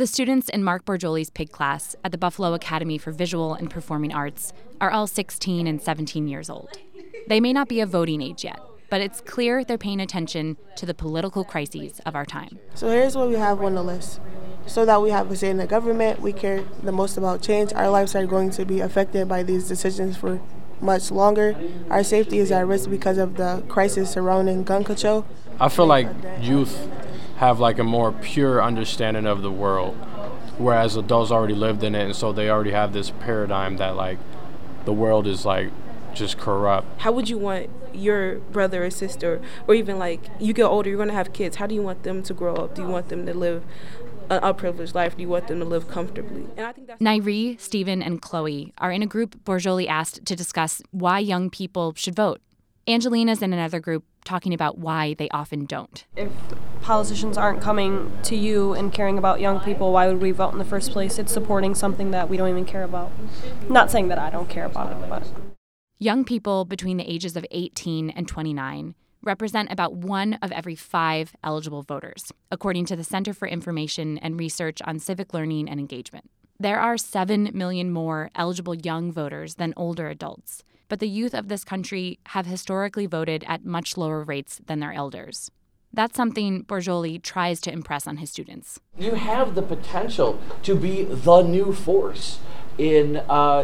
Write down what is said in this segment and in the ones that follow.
The students in Mark Borjoli's PIG class at the Buffalo Academy for Visual and Performing Arts are all 16 and 17 years old. They may not be of voting age yet, but it's clear they're paying attention to the political crises of our time. So here's what we have on the list. So that we have a say in the government, we care the most about change. Our lives are going to be affected by these decisions for much longer. Our safety is at risk because of the crisis surrounding gun control. I feel like youth have like a more pure understanding of the world, whereas adults already lived in it, and so they already have this paradigm that like the world is like just corrupt. How would you want your brother or sister, or even like you get older, you're going to have kids, how do you want them to grow up? Do you want them to live an unprivileged life? Do you want them to live comfortably? And I think that's Nairi, Stephen, and Chloe are in a group Borjoli asked to discuss why young people should vote. Angelina's in another group talking about why they often don't. If politicians aren't coming to you and caring about young people, why would we vote in the first place? It's supporting something that we don't even care about. Not saying that I don't care about it, but... Young people between the ages of 18 and 29 represent about 1 of every 5 eligible voters, according to the Center for Information and Research on Civic Learning and Engagement. There are 7 million more eligible young voters than older adults, but the youth of this country have historically voted at much lower rates than their elders. That's something Borjoli tries to impress on his students. You have the potential to be the new force in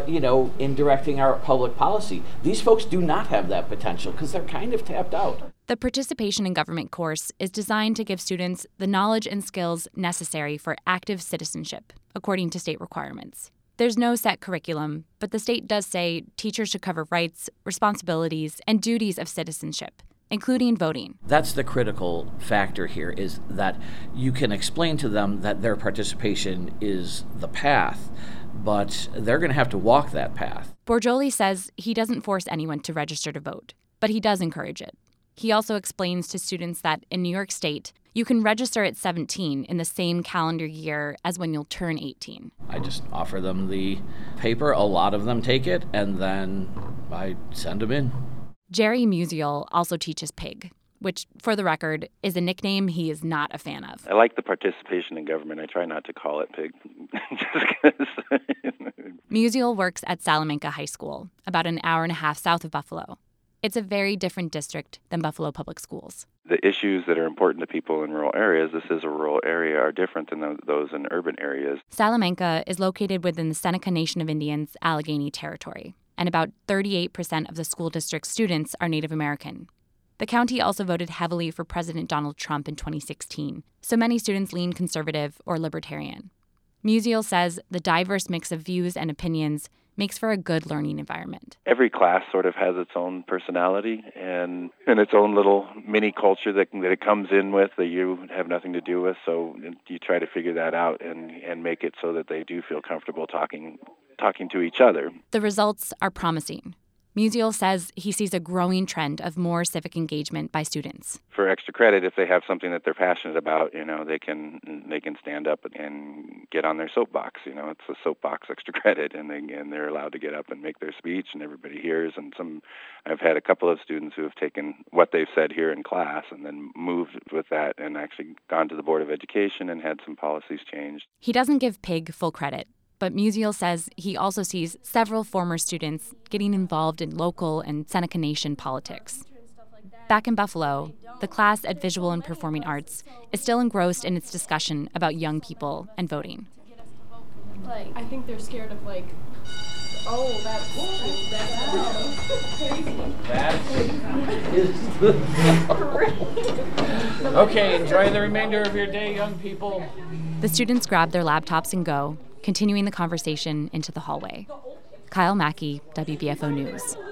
directing our public policy. These folks do not have that potential because they're kind of tapped out. The Participation in Government course is designed to give students the knowledge and skills necessary for active citizenship, according to state requirements. There's no set curriculum, but the state does say teachers should cover rights, responsibilities, and duties of citizenship, including voting. That's the critical factor here, is that you can explain to them that their participation is the path, but they're going to have to walk that path. Borjoli says he doesn't force anyone to register to vote, but he does encourage it. He also explains to students that in New York State, you can register at 17 in the same calendar year as when you'll turn 18. I just offer them the paper, a lot of them take it, and then I send them in. Jerry Musial also teaches PIG, which, for the record, is a nickname he is not a fan of. I like the participation in government. I try not to call it PIG. Just because. Musial works at Salamanca High School, about an hour and a half south of Buffalo. It's a very different district than Buffalo Public Schools. The issues that are important to people in rural areas, this is a rural area, are different than those in urban areas. Salamanca is located within the Seneca Nation of Indians' Allegheny Territory, and about 38% of the school district's students are Native American. The county also voted heavily for President Donald Trump in 2016, so many students lean conservative or libertarian. Musial says the diverse mix of views and opinions makes for a good learning environment. Every class sort of has its own personality and its own little mini culture that it comes in with that you have nothing to do with, so you try to figure that out and make it so that they do feel comfortable talking to each other. The results are promising. Musial says he sees a growing trend of more civic engagement by students. For extra credit, if they have something that they're passionate about, they can stand up and get on their soapbox. It's a soapbox extra credit, and they're allowed to get up and make their speech, and everybody hears. And I've had a couple of students who have taken what they've said here in class and then moved with that and actually gone to the Board of Education and had some policies changed. He doesn't give PIG full credit, but Musial says he also sees several former students getting involved in local and Seneca Nation politics. Back in Buffalo, the class at Visual and Performing Arts is still engrossed in its discussion about young people and voting. I think they're scared of that's crazy. That is Okay, enjoy the remainder of your day, young people. The students grab their laptops and go, continuing the conversation into the hallway. Kyle Mackey, WBFO News.